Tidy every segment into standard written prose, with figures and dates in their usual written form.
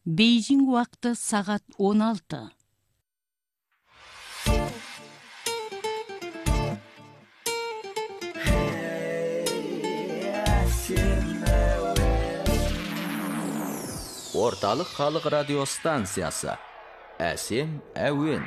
Бейжің уақыты сағат 16. Орталық халық радио станциясы. Әсем әуен.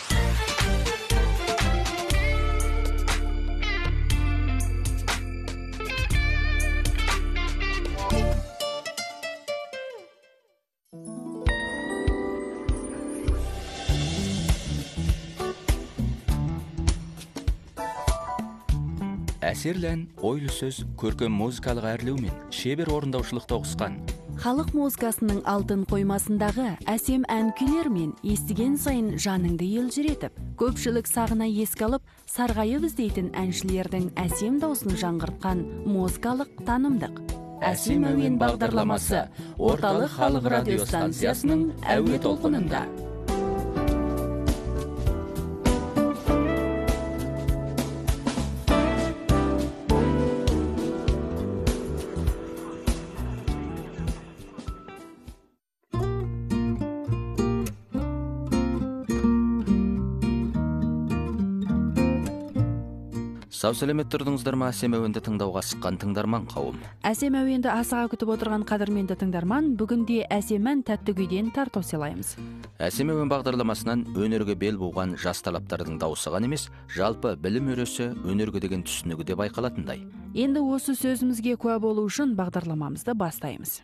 Әсерлән ойлы сөз көркем музыкалық әрлеумен шебер орындаушылықта ұқсқан. Халық музыкасының алтын қоймасындағы әсем ән күйлер мен естіген сайын жаныңды елжіретіп, көпшілік сағына еске алып, сарғайып іздейтін әншілердің әсем даусын жаңғыртқан музыкалық танымдық. Әсем әуен бағдарламасы Орталық халық радио станциясының әуе толқынында. Сау сәлемет тұрдыңыздар ма? Әсем әуенді тыңдауға шыққан тыңдарман қауым. Әсем әуенді асыға күтіп отырған қадірменді тыңдарман, бүгінде әсем ән тәтті күйден тарту сыйлаймыз. Әсем әуен бағдарламасынан өнерге бел буған жас талаптардың дауысы ғана емес, жалпы білім өресі өнерге деген түсінігі де байқалатындай. Енді осы сөзімізге куә болу үшін бағдарламамызды бастаймыз.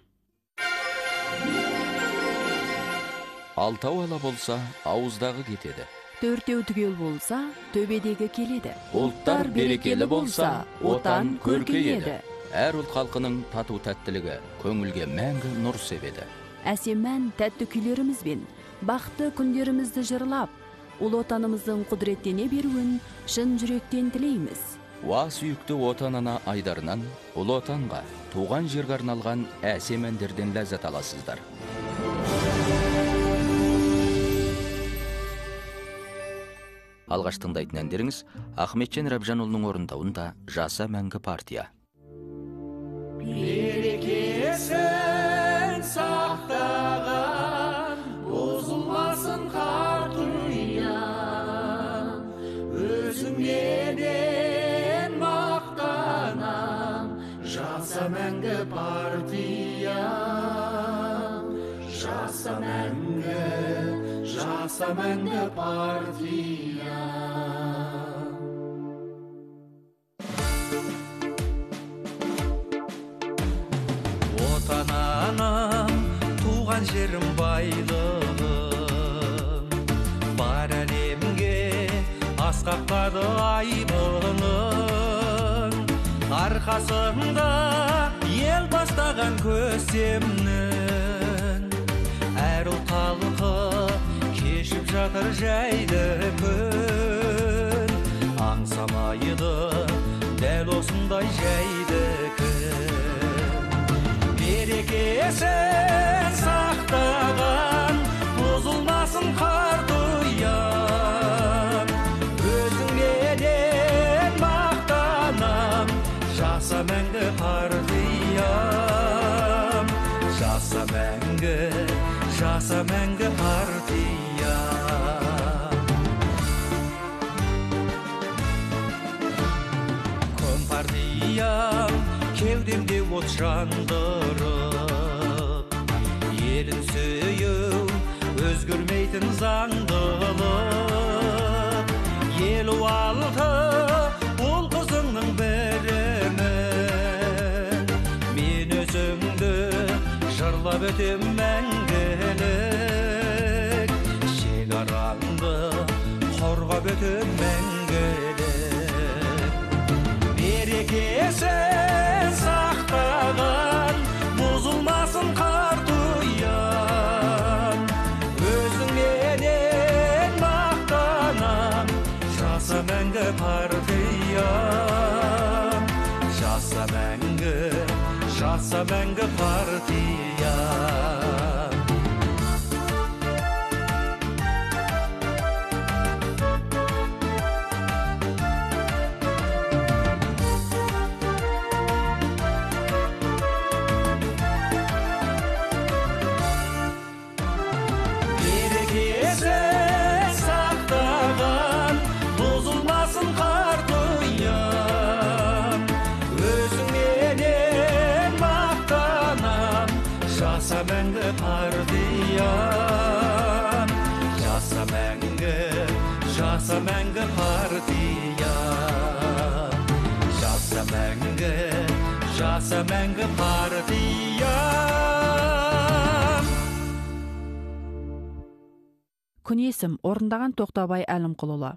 Алтау ала болса, ауыздағы кетеді. Төртеу түгел болса, төбедегі келеді. Ұлттар берекелі болса, отан көркейеді. Әр ұлт халқының тату тәттілігі көңілге мәңгі нұр себеді. Әсем ән тәтті күйлерімізбен бақытты күндерімізді жырлап, ұлы отанымыздың құдіреттене беруін шын жүректен тілейміз. Уа сүйікті отанына айдарынан, ұлы отанға, туған жерге арналған әсем әндерден ләззат аласыздар. Алғаш тыңдайтын әндеріңіз Ахметжан Рабжанұлының орындауында Жаса мәңгі партия. Берекесін сақтаған, бұзылмасын қартуян, өзіңнен мақтанам, жаса мәңгі партия, жаса мәңгі партия. Отананам, туған жерім байлығым, бар әлемге асқақтады айбының, арқасында ел бастаған көсемнің, әр ұлт халқы кешіп жатыр жайды күн, аңсамайды дәл осындай жайды күн. Берекесін сақтаған, бұзылмасын қартуян, өзіңнен мақтанам, жаса мәңгі партиям, жаса мәңгі партия. Компартиям кеудемде от жандырып, елін сүйеу өзгермейтін заңдылық, елу алты ұл қызыңның бірімін, мен өзіңді жырлап өтем мәңгілік, шекараңды қорғап өтем мәңгілік. Берекесін сақтаған, бұзылмасын қартуян, өзіңнен мақтанам, жаса мәңгі партиям, жаса мәңгі партия. мәңгі партия, жаса мәңгі партия, жаса мәңгі партия. Күн есім орындаған Тоқтабай Әлімқұлұлы.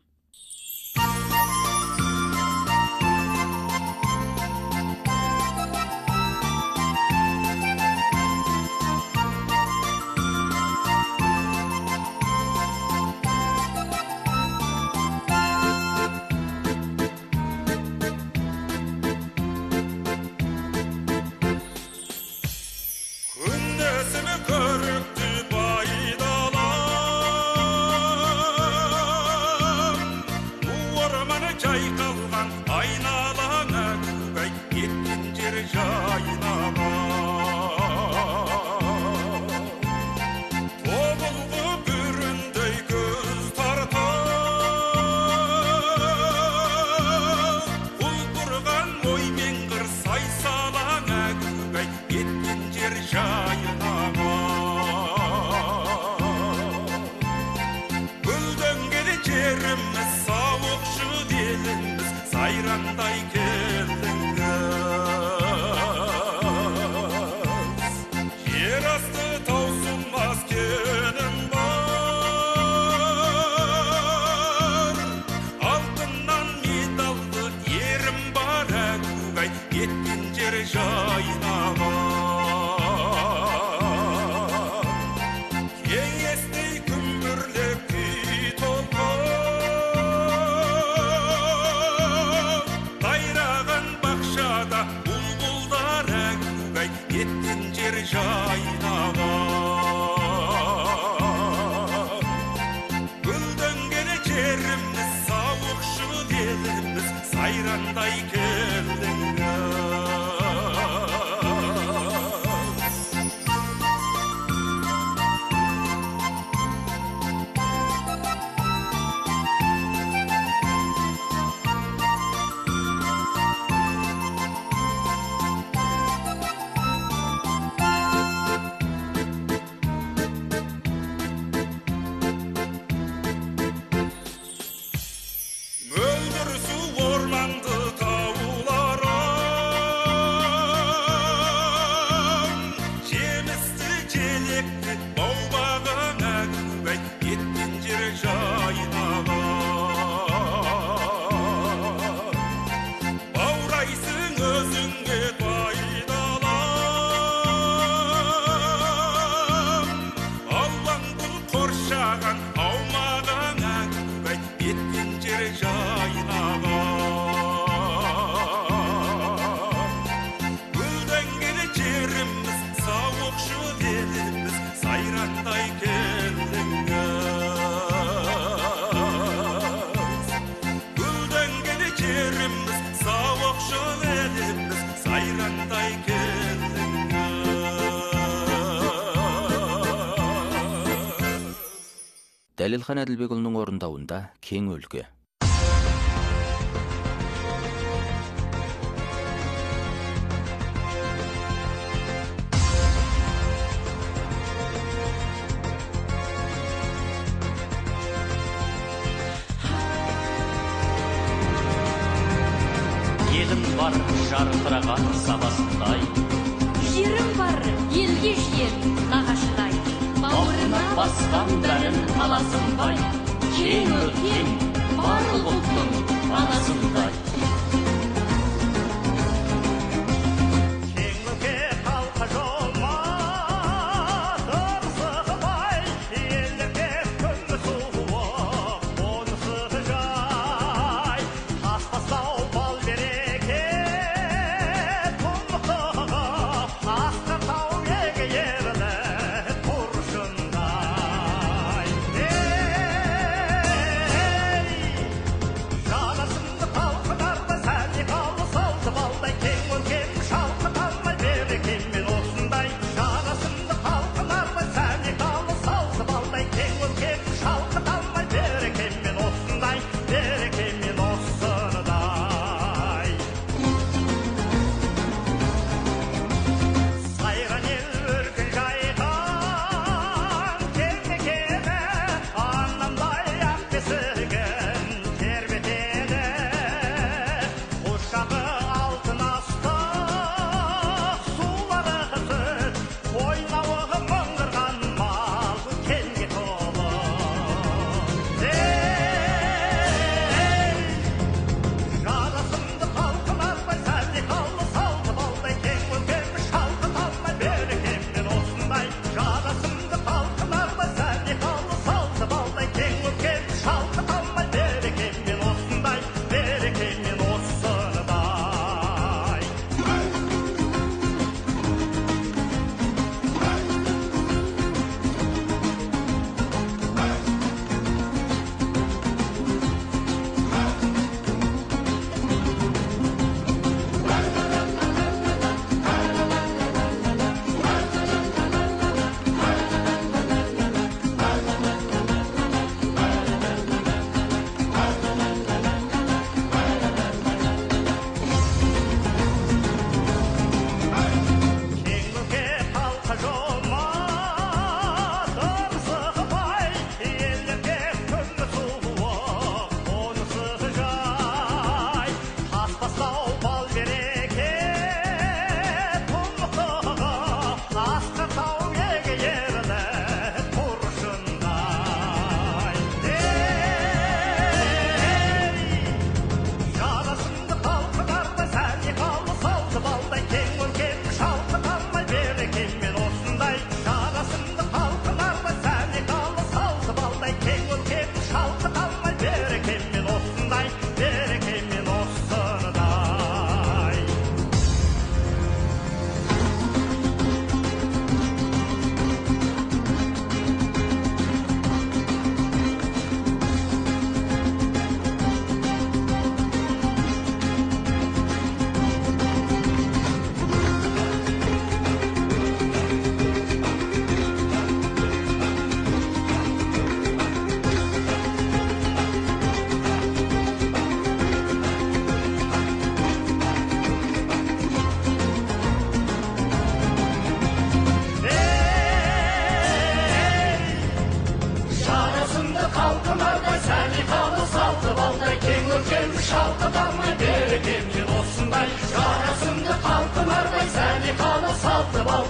Дәлелхан Әділбекұлының орындауында Кең өлке. Елім бар жарқыраған сабасындай, жерім бар елге жер нағашыдай, бауырына басқан дәрін аласындай, кең өлкем барлық ұлттың анасындай. Кең өлке халқы жолмас, ырсығыбай, елдерге күнгі суық, онысы жай. Аспастау бал береке, құмықтығы, асқар тау еге ерлі құршындай. Жанасымды қалқыдарда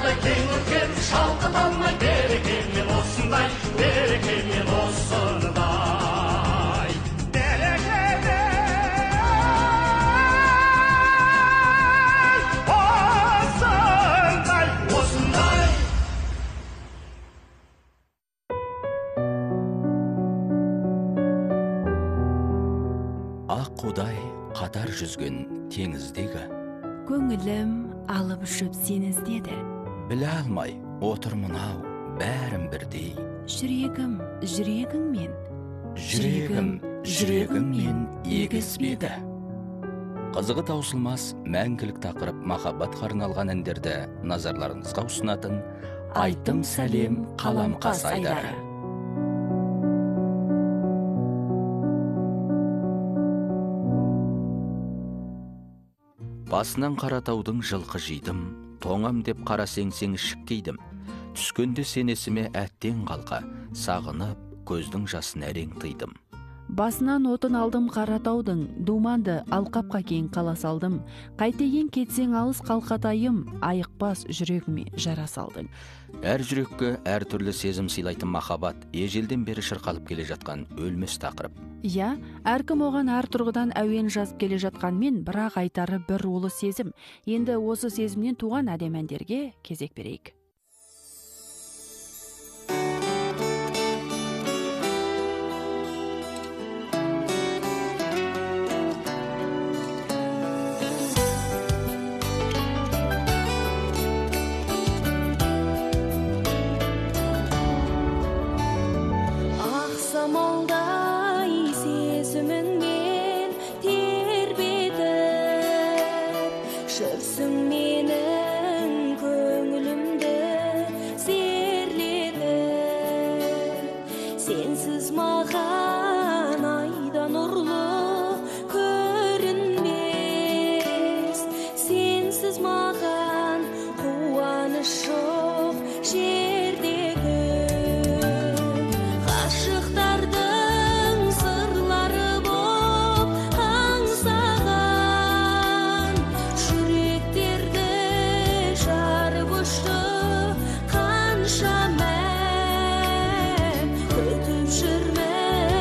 осындай кең өркен шалқыта алмай берекемен осындай берекемен осындай осындай ақ қудай қатар жүзген теңіздегі көңілім алып ұшып сені іздеді. біле алмай отырмын ау бәрін бірдей. Жүрегім жүрегіңмен, жүрегіңмен егіспеді. Қызығы таусылмас мәңгілік тақырып махаббатқа арналған әндерді назарларыңызға ұсынатын Айтым сәлем қаламқас айдары. Басынан Қаратаудың жылқы жидым, тоңам деп қара сеңсең ішік кейдім. Түскенде сен есіме әттен қалқа, сағынып көздің жасын әрең тыйдым. Басынан отын алдым Қаратаудың, думанды алқапқа кейін қала салдым. Қайтеген кетсең алыс қалқатайым, айықпас жүрегіме жара салдың. Әр жүрекке әр түрлі сезім сыйлайтын махаббат, ежелден бері шырқалып келе жатқан өлмес тақырып. Иә, әркім оған әр тұрғыдан әуен жазып келе жатқанмен, бірақ айтары бір улы сезім. Енді осы сезімнен туған әдем әндерге кезек берейік. Sensiz mağan aydan nurlu görünmez. Sensiz mağan kuvanış yok jerdeki. Aşıqtardın sırları bop ansağan. Yüreklerde jarıp uçtu kanşa men. Ötüp жүрмін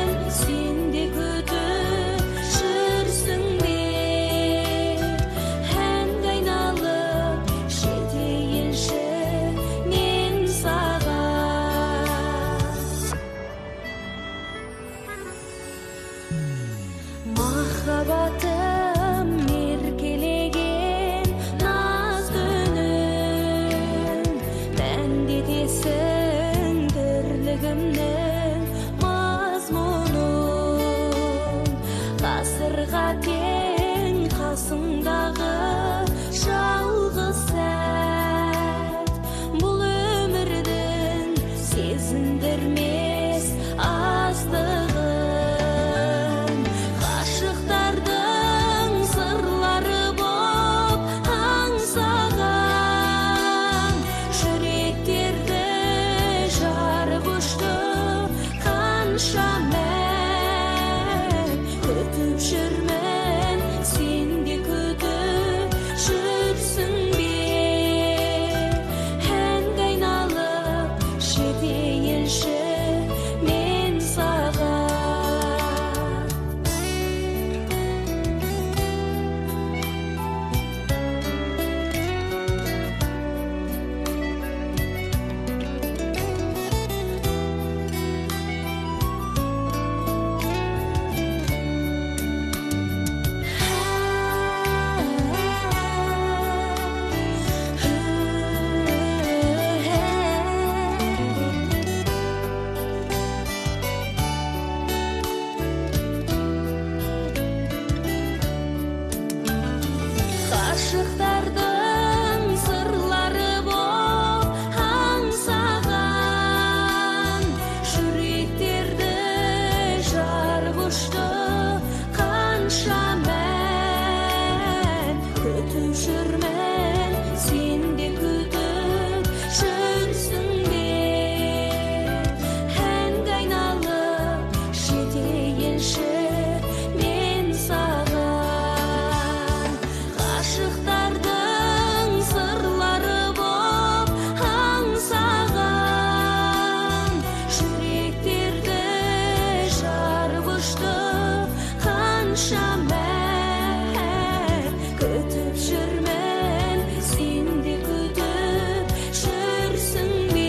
күтіп жүрмін, сен де күтіп жүрсің бе?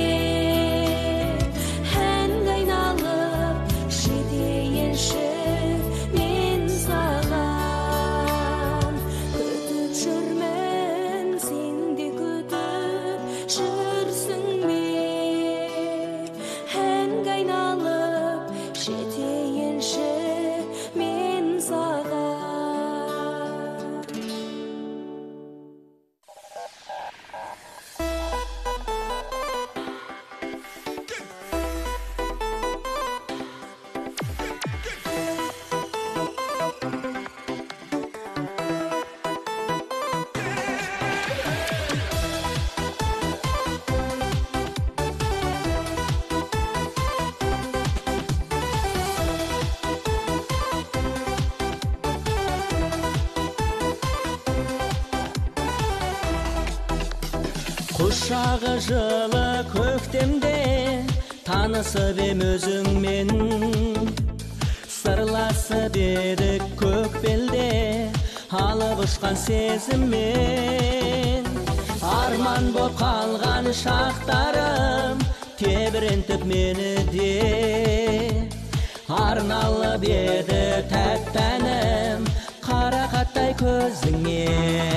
Әнге айналып жетейінші мен саған, күтіп жүрмін, сен де күтіп жүрсің бе? Әнге айналып жетейінші мен саған. Құшағы жылы көктемде танысып ем өзіңмен, сырласып едік көк белде алып ұшқан сезіммен. Арман боп қалған шақтарым тебірентіп мені де, арналып еді тәп-тәнім қарақаттай көзіңе.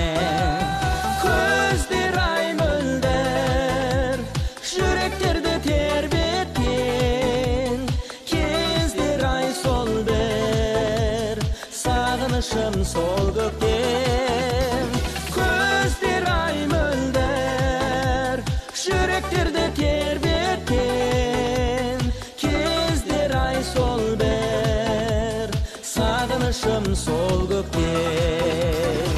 Көздер ай мөлдір, жүректерді тербеткен, кездер ай сол бір, сағынышым сол көктем. Көздер ай мөлдір, жүректерді тербеткен, кездер ай сол бір, сағынышым сол көктем.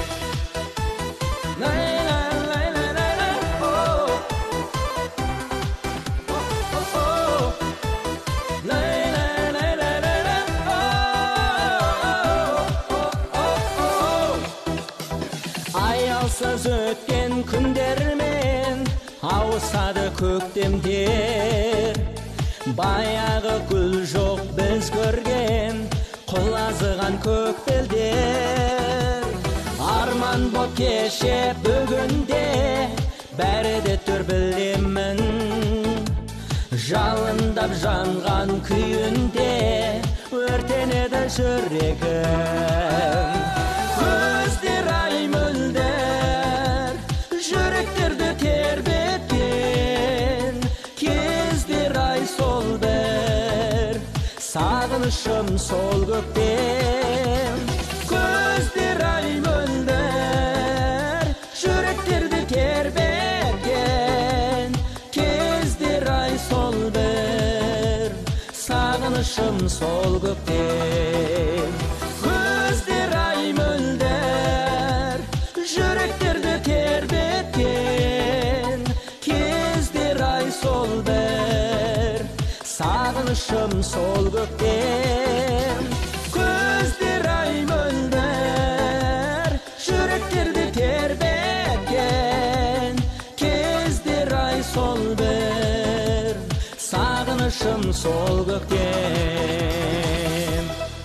Аялсыз өткен күндермен ауысады көктемдер, баяғы гүл жоқ біз көрген құлазыған көк белдер. Арман боп кеше бүгінде бәрі де түр білемін, жалындап жанған күйінде өртенеді жүрегім. Көздер ай мөлдір, жүректерді тербеткен, кездер ай сол бір, сағынышым сол көктем. Көздер ай мөлдір, жүректерді тербеткен, кездер ай сол бір, сағынышым сол көктем. Көздер ай мөлдір, жүректерді тербеткен, кездер ай сол бір, сағынышым сол көктем. Көздер ай мөлдір, жүректерді тербеткен, кездер ай сол бір, сағынышым сол көктем.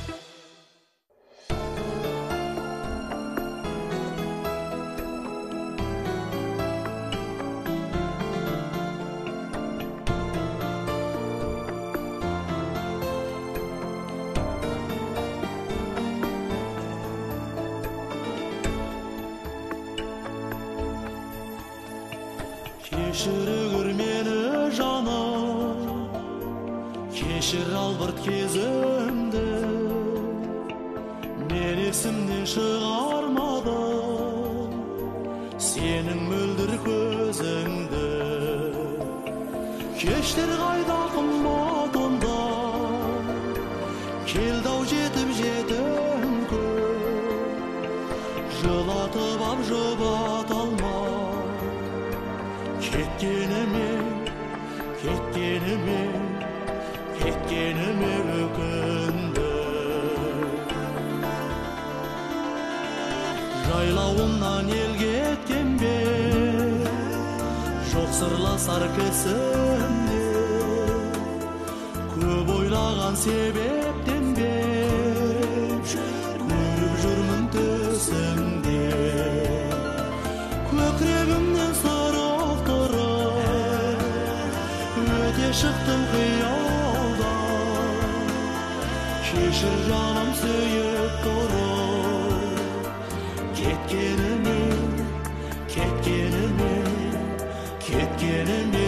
Кешір мені жаным, кешір албырт кезімді, мен есімнен шығармадым сенің мөлдір көзіңді. Кештер қайда қымбат онда, келді-ау жетіп көп, жылатып ап жұбата алмай, кеткеніме өкінді. Жайлауымнан ел кеткен бе, жоқ сырласар кісімде, көп ойлаған себептен бе, көріп жүрмін төсіңде. Öte çıktım hıyalda Keşir canım söyüp doğru Ketkenimi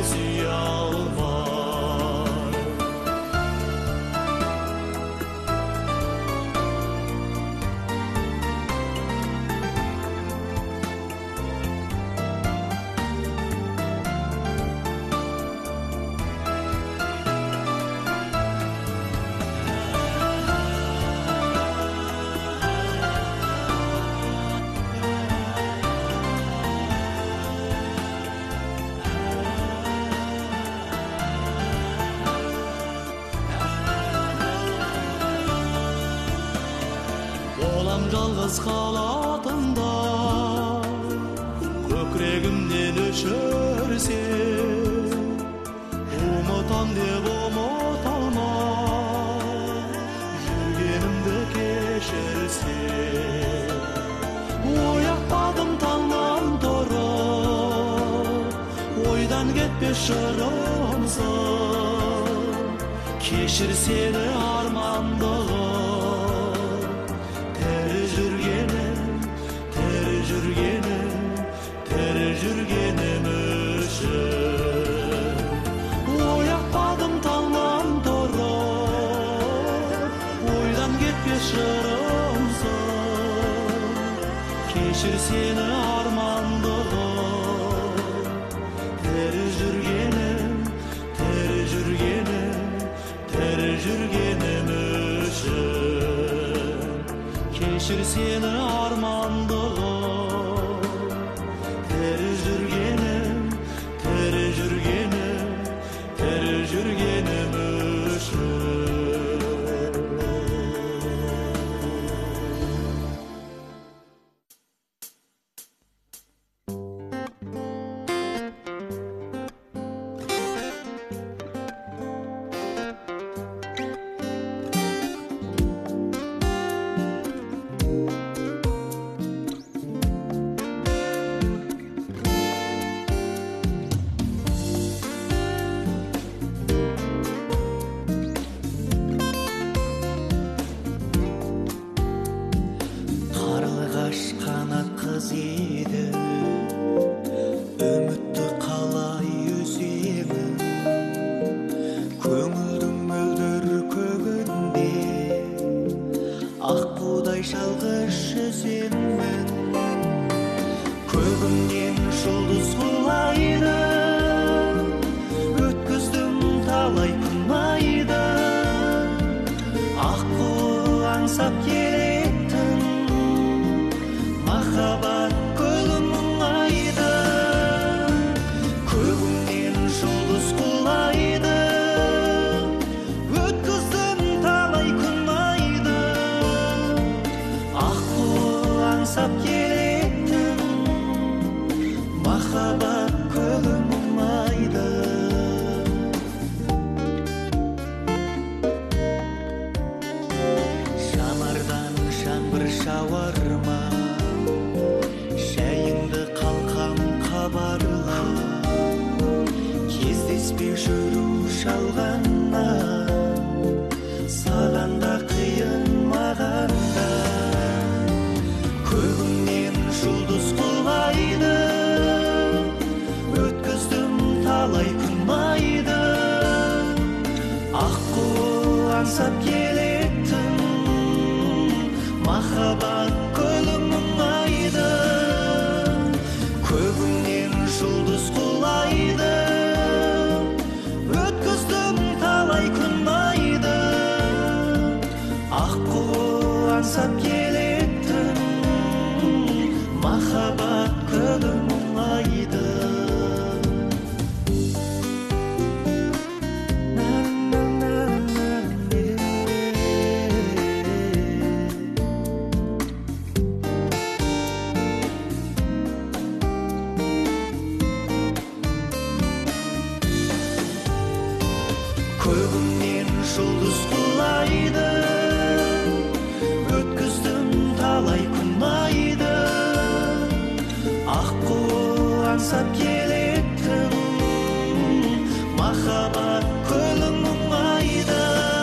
ziyalvar Жалғыз қалатында көкірегімнен өшірсе ұмытам деп ұмыта алмай жүргенімді кешірсе оятпадым таңнан тұрып ойдан кетпес жырымсың кешір сені армандығым жүргенім үшін оятпадым таңнан тұрып ойдан кетпес жырымсың кешір сені армандығым тірі жүргенім үшін кешір сені армандығым жүргенім үшін Көгімнен жұлдыз құлайды, өткіздім талай күн айды. Аққу аңсап келетін махаббат махаббат көлің мұңайды,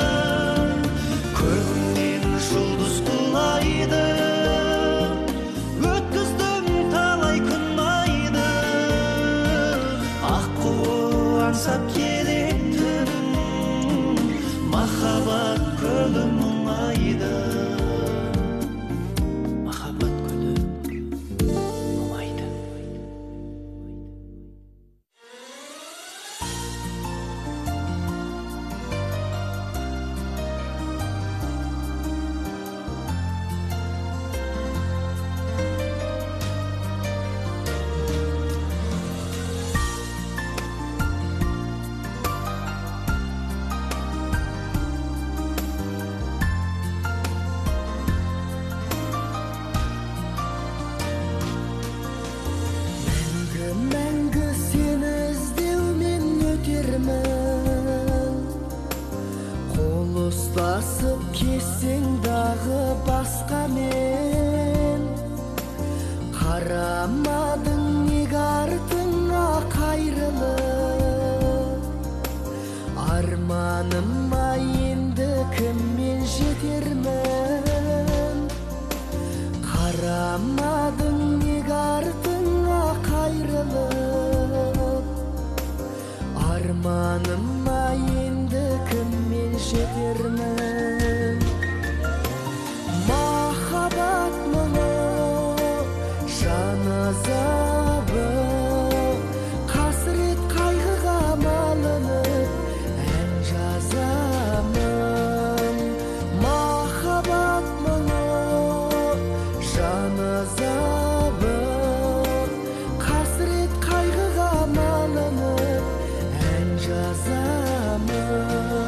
көгімнен жұлдыз құлайды, өткіздім талай күн айды, аққу аңсап келеттім, махаббат көлің мұңайды, махаббат көлің мұңайды. Мәңгі сені іздеумен өтермін, қол ұстасып кессең дағы басқамен, қарамадың неге артыңа қайрылып, арманыма енді кіммен жетермін, қарамадың неге артыңа қайрылып, арманыма енді кіммен жетермін. Махаббат мұңы, жан азабы, қасірет қайғыға малынып ән жазамын. Махаббат мұңы, жан азабы, қасірет қайғыға малынып ән жазамын.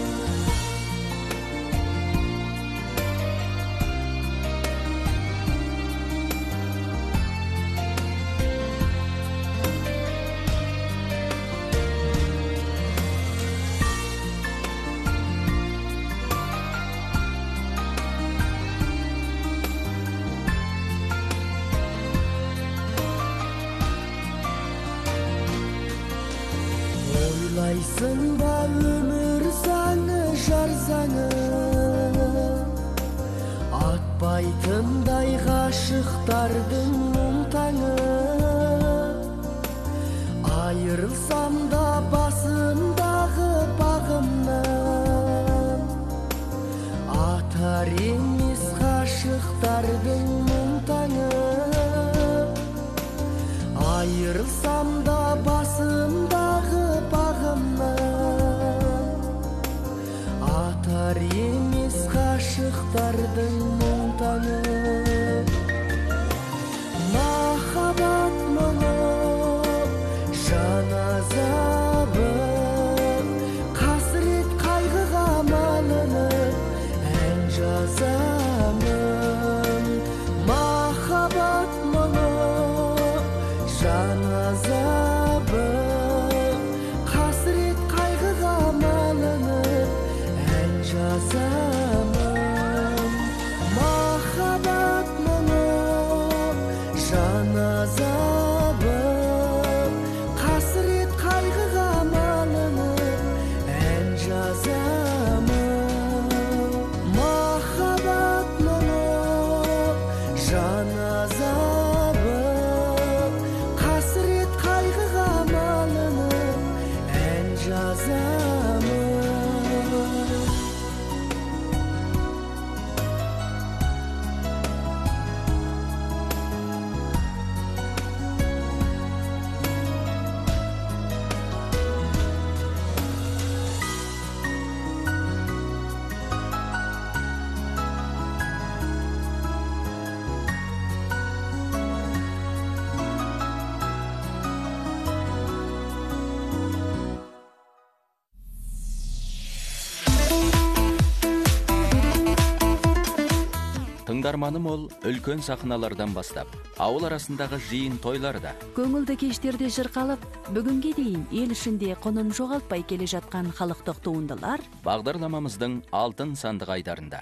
Ойлайсың ба өмір заңы, жар заңы, атпайтындай ғашықтардың мұң таңы, айырылсам да басымдағы бағымнан, атар емес ғашықтардың мұң таңы, айырылсам да басымдағы бағымнан, атар емес ғашықтардың мұң таңы. Махаббат мұңы, жан азабы, қасірет қайғыға малынып ән жазамын. Махаббат мұңы, жан азабы, қасірет қайғыға малынып ән жазамын. Махаббат мұңы, жан азабы, қасірет қайғыға малынып ән жазамын. Махаббат мұңы, жан азабы, қасірет қайғыға малынып ән жазамын. Тыңдарманым ол үлкен сахналардан бастап, ауыл арасындағы жиын тойларда, көңілді кештерде жырқалып, бүгінге дейін ел ішінде құнын жоғалтпай келе жатқан халықтық туындылар бағдарламамыздың алтын сандық айдарында.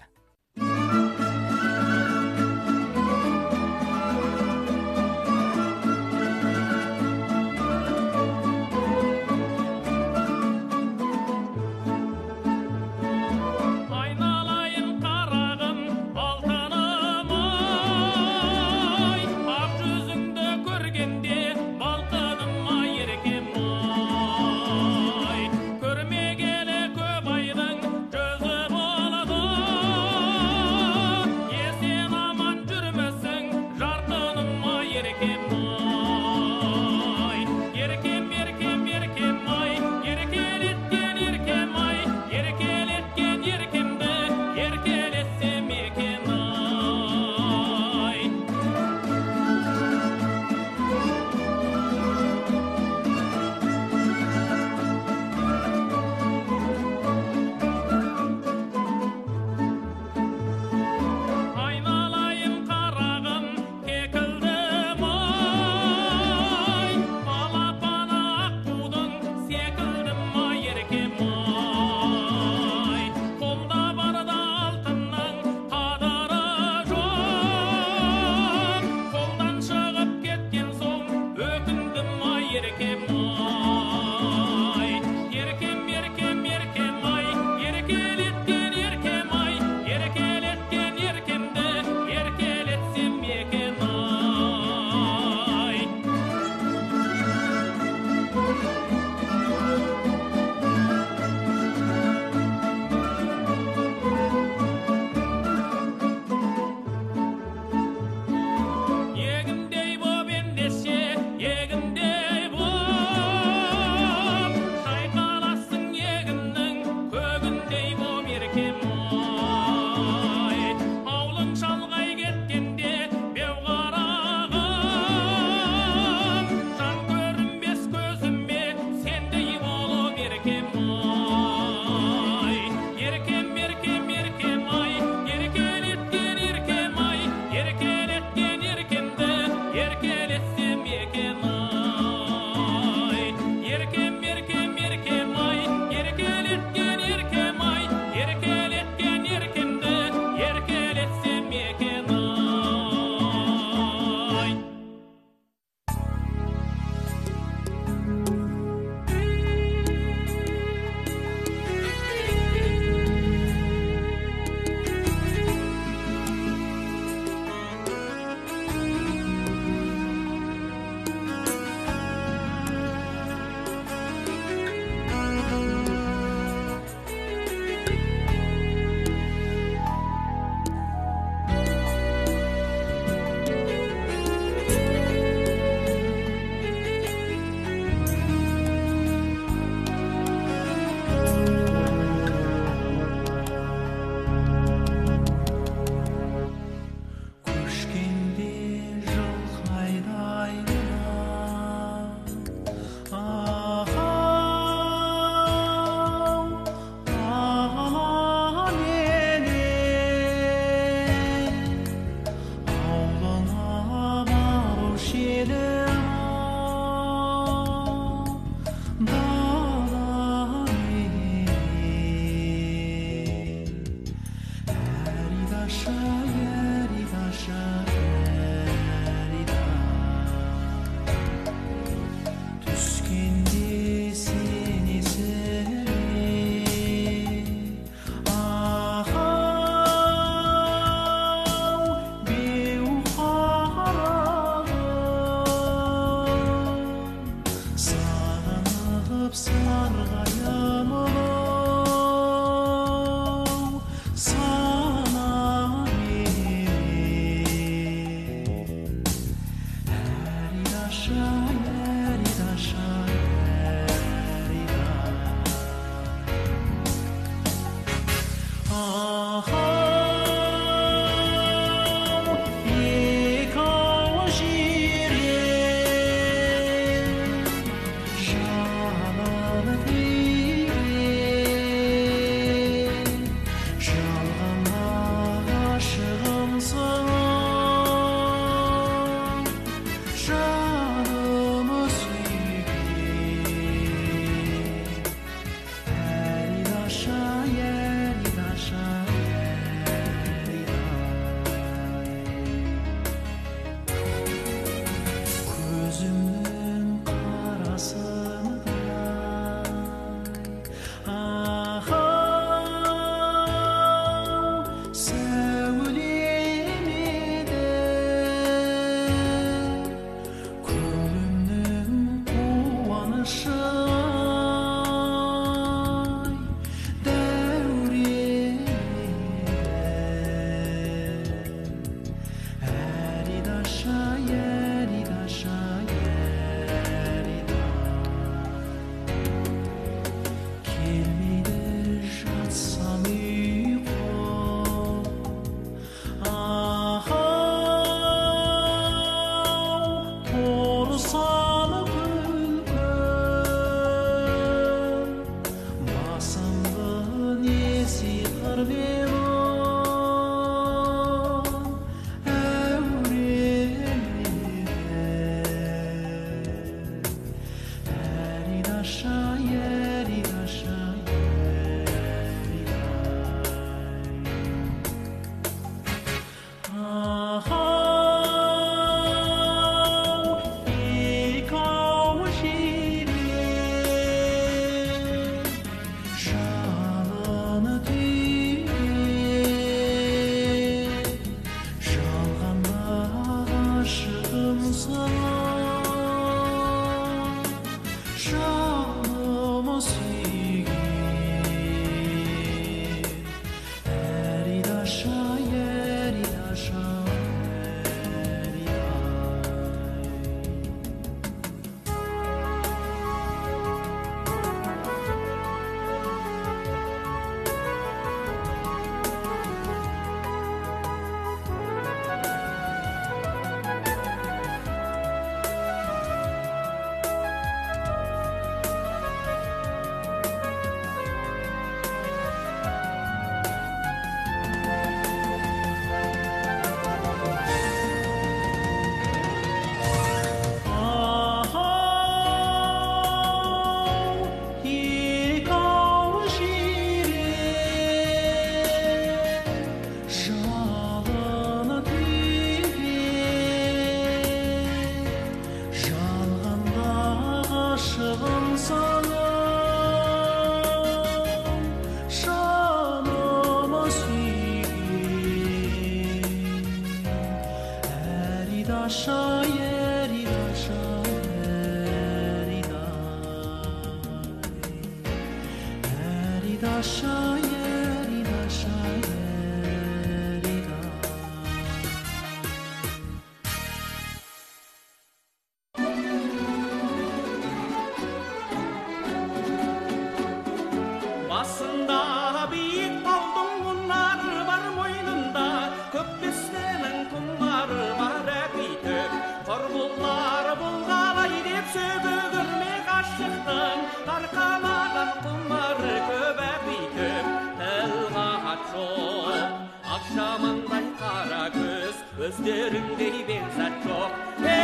Басында биік таудың мұнары бар мойнында, көк бестенің құмары бар әкейтіп, құрбылар бұлғалай деп сөбігірме ғашықтың, қарқамаған құмары көп әкейтіп, тілғағат жоқ, ақшамандай қара көз, өздеріңдей бекзат жоқ.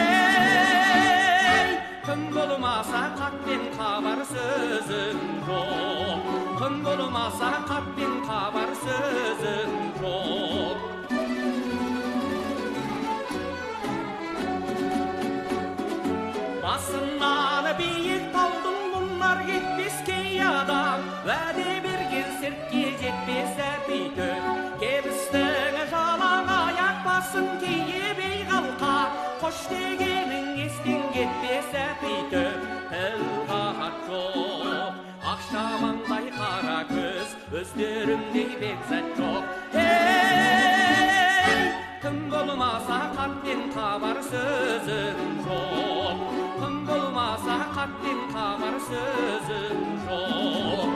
Күн болмаса қаппен қабар сөзің жоқ. Күн болмаса қаппен қабар сөзің жоқ. biik таудың мұнар кетпес кей адам, вәде берген сертке жетпес әпейті. Кебістің жалаң аяқ басын киебей қалқа, қош дегенің естен кетпес әпейті. Тіл қағат жоқ, ақша маңдай қара көз, өздеріңдей бекзат жоқ. Тым болмаса қаттен хабар сөзің жоқ. Тым болмаса қаттен хабар сөзің жоқ.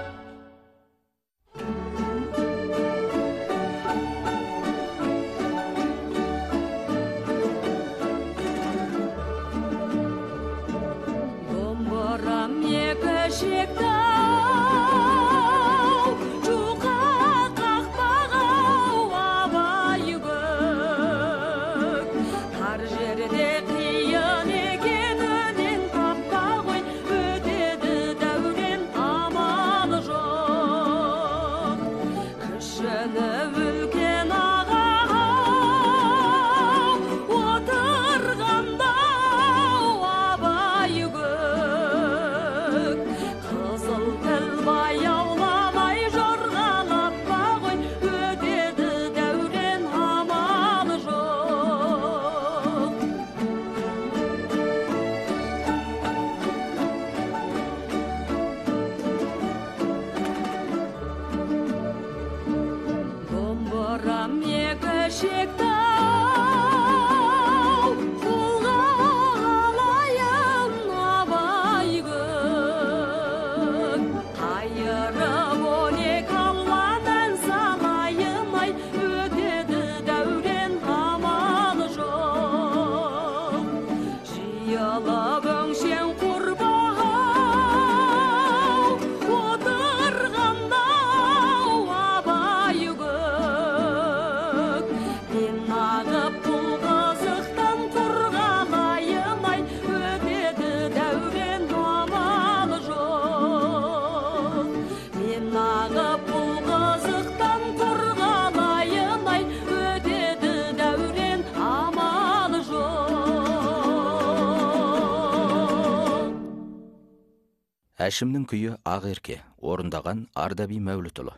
Домбырам екі шектау, жұқа қақпағау абай көк. Тар жерде қиын екенінен таппа ғой, өтеді дәурен амалы жоқ. Кішіні үлкен ағау, отырғанда абай көк. Қызыл тіл баяуламай жорғалаппа ғой, өтеді дәурен амалы жоқ. Домбырам екі шектау, қолға алайын абай көк. Қайырып он екі алладан салайын ай, өтеді дәурен амалы жоқ. Жиылып өңшең құрбау, отырғанда абай көк. Мен ағып бұл қызықтан құрғалайын ай, өтеді дәурен амалы жоқ. Мен ағып бұл қызықтан құрғалайын ай, өтеді дәурен амалы жоқ. Әшімнің күйі Ақерке, орындаған Ардаби Мәулітұлы.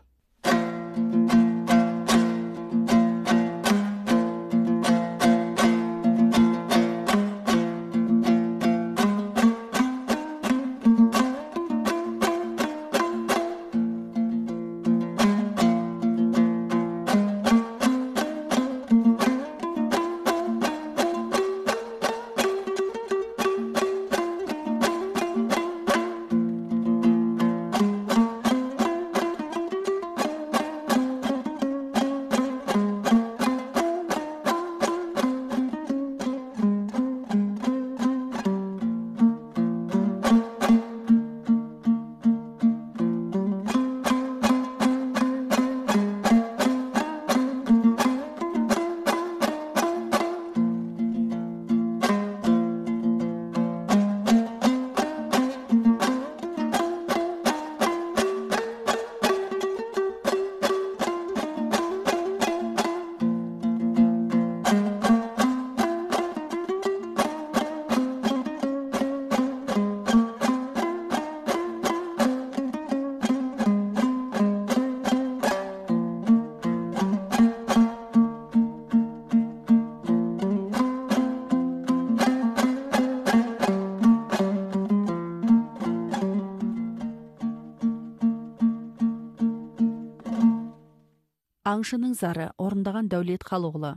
Аңшының зары, орындаған Дәулет Қалуғлы.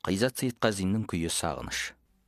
Ғизат Сейітқазинның күйі «Сағыныш».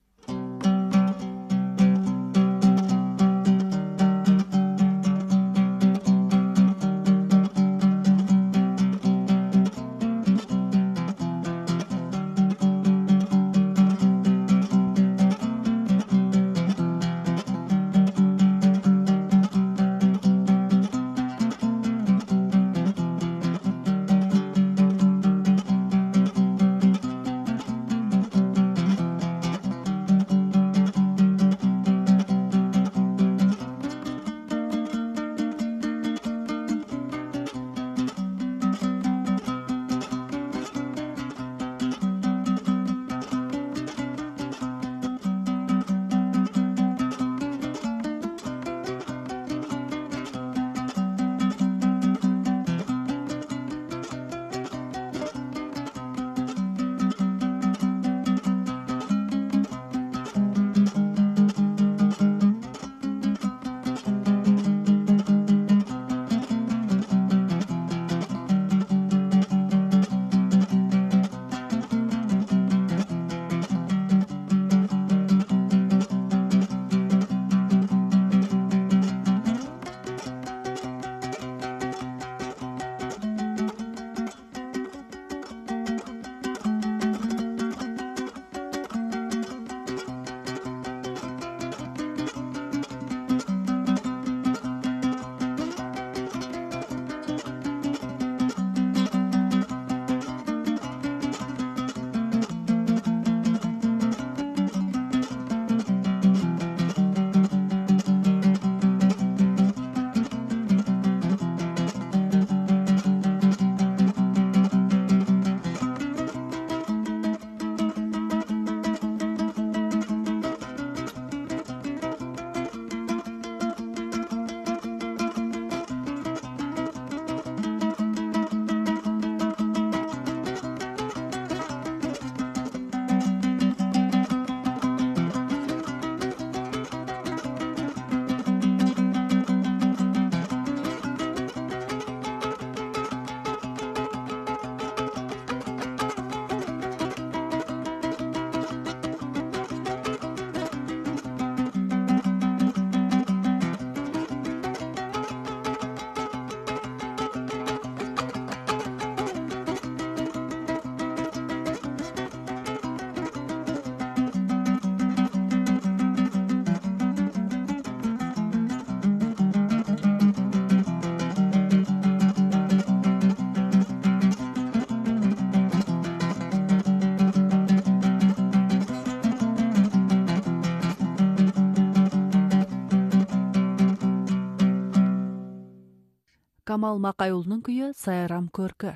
Камал Мақайұлының күйі «Сайрам көркі».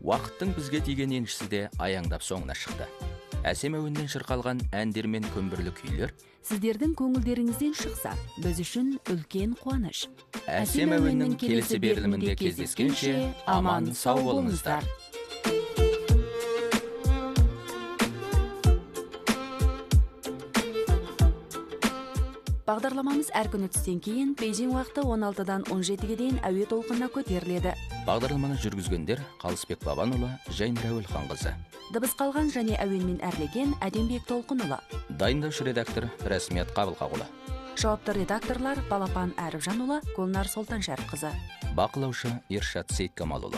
Уақыттың бізге тиген еншісі де аяңдап соңына шықты. Әсем әуеннен шырқалған әндер мен көмбірлі күйлер сіздердің көңілдеріңізден шықса, біз үшін үлкен қуаныш. Әсем әуеннің келесі берілімінде кездескенше аман сау болыңыздар. Бағдарламамыз әр күні түстен кейін Бейжің уақыты 16-дан 17-ге дейін әуе толқынына көтеріледі. Бағдарламаны жүргізгендер Қалысбек Бабанұлы, Жайнар Әуелханқызы. Дыбыс қалған және әуенмен әрлеген Әдембек Толқынұлы. Дайындаушы редактор Рәсмият Қабылқағұлы. Жауапты редакторлар Балапан Әріпжанұлы, Гүлнар Солтаншәріпқызы. Бақылаушы Иршат Сейткамалұлы.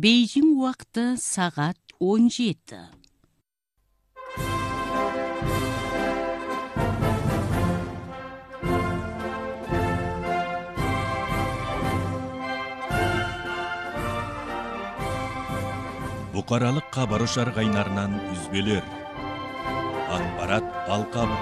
Бейжің уақыты сағат 17. Бұқаралық хабар ошар кайнарынан үзбелер. Ақпарат алқабы.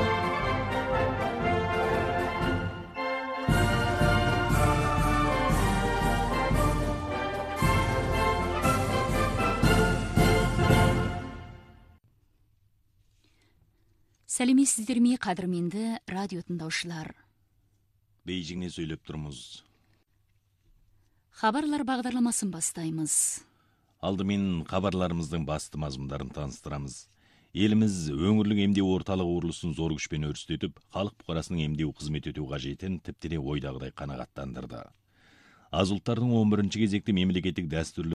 Сәлеметсіздер ме, қадірменді радио тыңдаушылар. Бейжіңнен сөйлеп тұрмыз. Хабарлар бағдарламасын бастаймыз. Алдымен хабарларымыздың басты мазмұндарын таныстырамыз. Еліміз өңірлік емдеу орталығы құрылысын зор күшпен өрістетіп, халық бұқарасының емдеу қызмет ету қажетін тіптен ойдағыдай қанағаттандырды. Аз ұлттардың 11-ші кезекте мемлекеттік дәстүрлі